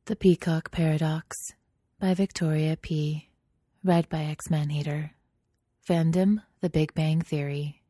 The Peacock Paradox by Victoria P. Read by X-Man-Hater. Fandom, The Big Bang Theory.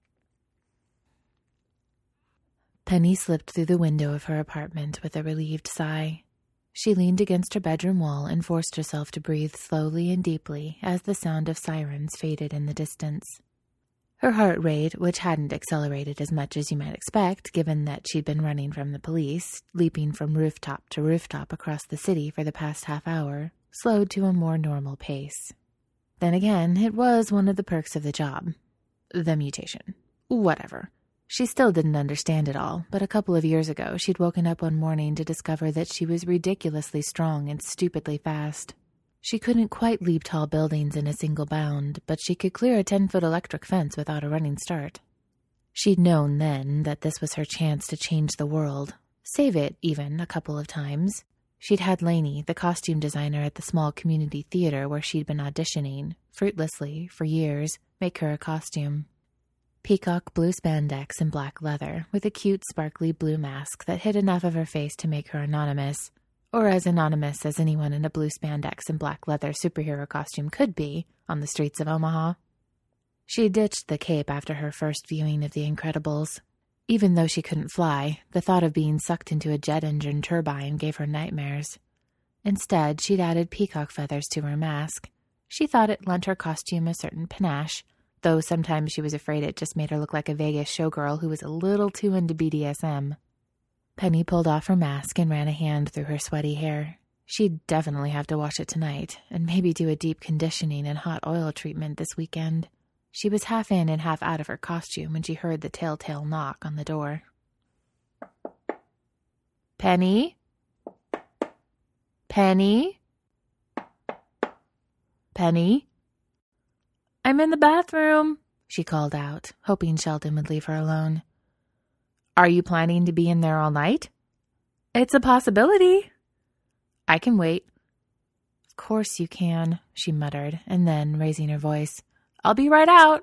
Penny slipped through the window of her apartment with a relieved sigh. She leaned against her bedroom wall and forced herself to breathe slowly and deeply as the sound of sirens faded in the distance. Her heart rate, which hadn't accelerated as much as you might expect, given that she'd been running from the police, leaping from rooftop to rooftop across the city for the past half hour, slowed to a more normal pace. Then again, it was one of the perks of the job. The mutation. Whatever. She still didn't understand it all, but a couple of years ago she'd woken up one morning to discover that she was ridiculously strong and stupidly fast. She couldn't quite leap tall buildings in a single bound, but she could clear a 10-foot electric fence without a running start. She'd known then that this was her chance to change the world, save it even a couple of times. She'd had Lainey, the costume designer at the small community theater where she'd been auditioning, fruitlessly, for years, make her a costume. Peacock blue spandex and black leather, with a cute sparkly blue mask that hid enough of her face to make her anonymous, or as anonymous as anyone in a blue spandex and black leather superhero costume could be on the streets of Omaha. She ditched the cape after her first viewing of The Incredibles. Even though she couldn't fly, the thought of being sucked into a jet engine turbine gave her nightmares. Instead, she'd added peacock feathers to her mask. She thought it lent her costume a certain panache, though sometimes she was afraid it just made her look like a Vegas showgirl who was a little too into BDSM. Penny pulled off her mask and ran a hand through her sweaty hair. She'd definitely have to wash it tonight, and maybe do a deep conditioning and hot oil treatment this weekend. She was half in and half out of her costume when she heard the telltale knock on the door. Penny? Penny? Penny? I'm in the bathroom, she called out, hoping Sheldon would leave her alone. Are you planning to be in there all night? It's a possibility. I can wait. Of course you can, she muttered, and then, raising her voice, I'll be right out.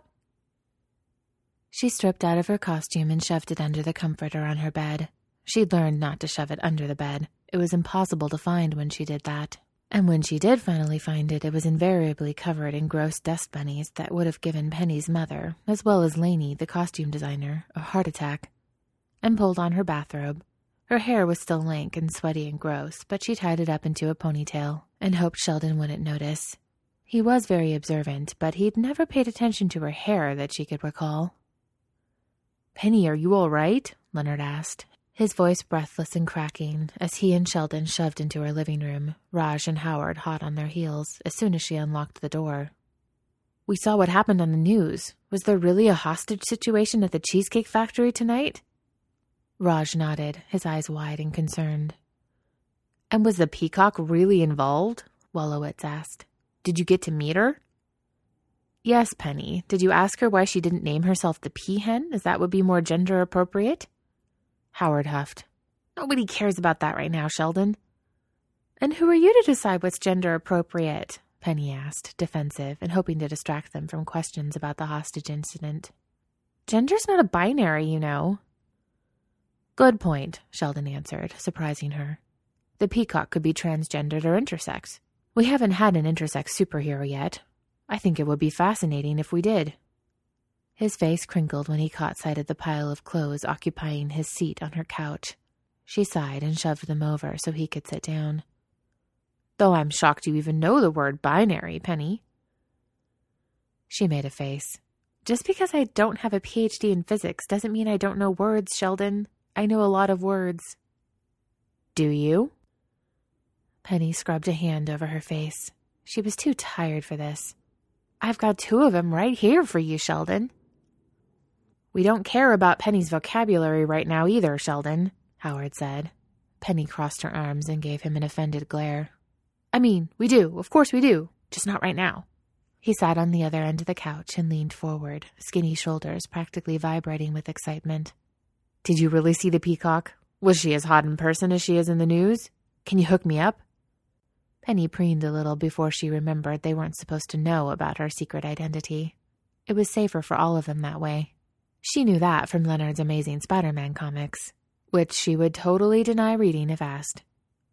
She stripped out of her costume and shoved it under the comforter on her bed. She'd learned not to shove it under the bed. It was impossible to find when she did that. And when she did finally find it, it was invariably covered in gross dust bunnies that would have given Penny's mother, as well as Lainey, the costume designer, a heart attack. And pulled on her bathrobe. Her hair was still lank and sweaty and gross, but she tied it up into a ponytail and hoped Sheldon wouldn't notice. He was very observant, but he'd never paid attention to her hair that she could recall. Penny, are you all right? Leonard asked, his voice breathless and cracking as he and Sheldon shoved into her living room, Raj and Howard hot on their heels as soon as she unlocked the door. We saw what happened on the news. Was there really a hostage situation at the Cheesecake Factory tonight? Raj nodded, his eyes wide and concerned. And was the peacock really involved? Wolowitz asked. Did you get to meet her? Yes, Penny. Did you ask her why she didn't name herself the Peahen, as that would be more gender appropriate? Howard huffed. Nobody cares about that right now, Sheldon. And who are you to decide what's gender appropriate? Penny asked, defensive and hoping to distract them from questions about the hostage incident. Gender's not a binary, you know. Good point, Sheldon answered, surprising her. The peacock could be transgendered or intersex. We haven't had an intersex superhero yet. I think it would be fascinating if we did. His face crinkled when he caught sight of the pile of clothes occupying his seat on her couch. She sighed and shoved them over so he could sit down. Though I'm shocked you even know the word binary, Penny. She made a face. Just because I don't have a PhD in physics doesn't mean I don't know words, Sheldon. I know a lot of words. Do you? Penny scrubbed a hand over her face. She was too tired for this. I've got 2 of them right here for you, Sheldon. We don't care about Penny's vocabulary right now either, Sheldon, Howard said. Penny crossed her arms and gave him an offended glare. I mean, we do. Of course we do. Just not right now. He sat on the other end of the couch and leaned forward, skinny shoulders practically vibrating with excitement. Did you really see the peacock? Was she as hot in person as she is in the news? Can you hook me up? Penny preened a little before she remembered they weren't supposed to know about her secret identity. It was safer for all of them that way. She knew that from Leonard's Amazing Spider-Man comics, which she would totally deny reading if asked.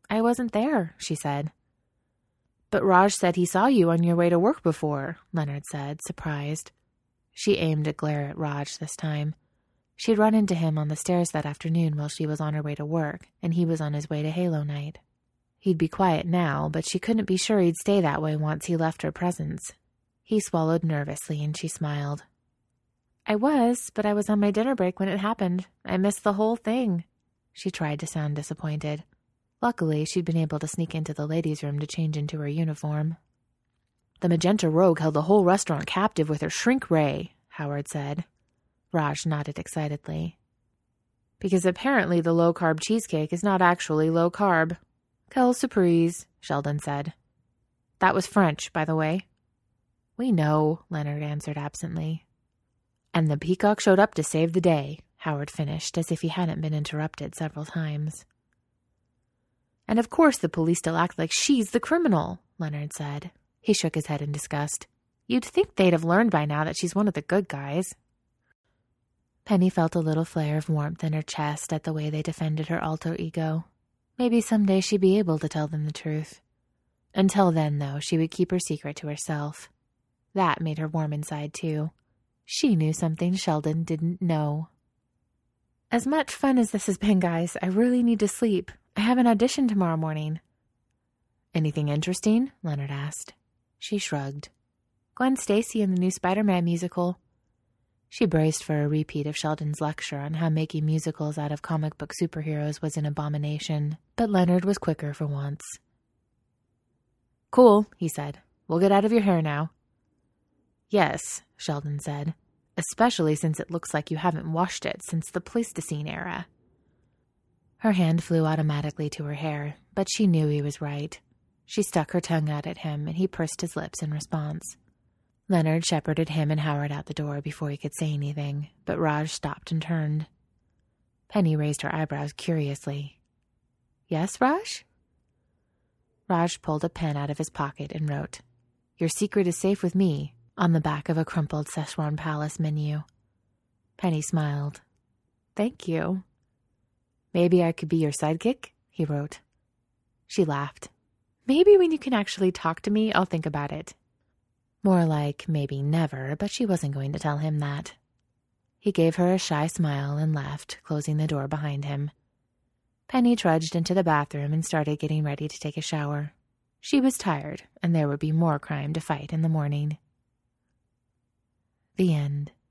I wasn't there, she said. But Raj said he saw you on your way to work before, Leonard said, surprised. She aimed a glare at Raj this time. She'd run into him on the stairs that afternoon while she was on her way to work, and he was on his way to Halo Night. He'd be quiet now, but she couldn't be sure he'd stay that way once he left her presence. He swallowed nervously, and she smiled. I was, but I was on my dinner break when it happened. I missed the whole thing. She tried to sound disappointed. Luckily, she'd been able to sneak into the ladies' room to change into her uniform. The magenta rogue held the whole restaurant captive with her shrink ray, Howard said. Raj nodded excitedly. Because apparently the low-carb cheesecake is not actually low-carb. Quelle surprise, Sheldon said. That was French, by the way. We know, Leonard answered absently. And the peacock showed up to save the day, Howard finished, as if he hadn't been interrupted several times. And of course the police still act like she's the criminal, Leonard said. He shook his head in disgust. You'd think they'd have learned by now that she's one of the good guys. Penny felt a little flare of warmth in her chest at the way they defended her alter ego. Maybe someday she'd be able to tell them the truth. Until then, though, she would keep her secret to herself. That made her warm inside, too. She knew something Sheldon didn't know. As much fun as this has been, guys, I really need to sleep. I have an audition tomorrow morning. Anything interesting? Leonard asked. She shrugged. Gwen Stacy in the new Spider-Man musical. She braced for a repeat of Sheldon's lecture on how making musicals out of comic book superheroes was an abomination, but Leonard was quicker for once. Cool, he said. We'll get out of your hair now. Yes, Sheldon said, especially since it looks like you haven't washed it since the Pleistocene era. Her hand flew automatically to her hair, but she knew he was right. She stuck her tongue out at him, and he pursed his lips in response. Leonard shepherded him and Howard out the door before he could say anything, but Raj stopped and turned. Penny raised her eyebrows curiously. Yes, Raj? Raj pulled a pen out of his pocket and wrote, Your secret is safe with me, on the back of a crumpled Szechuan Palace menu. Penny smiled. Thank you. Maybe I could be your sidekick, he wrote. She laughed. Maybe when you can actually talk to me, I'll think about it. More like maybe never, but she wasn't going to tell him that. He gave her a shy smile and left, closing the door behind him. Penny trudged into the bathroom and started getting ready to take a shower. She was tired, and there would be more crime to fight in the morning. The end.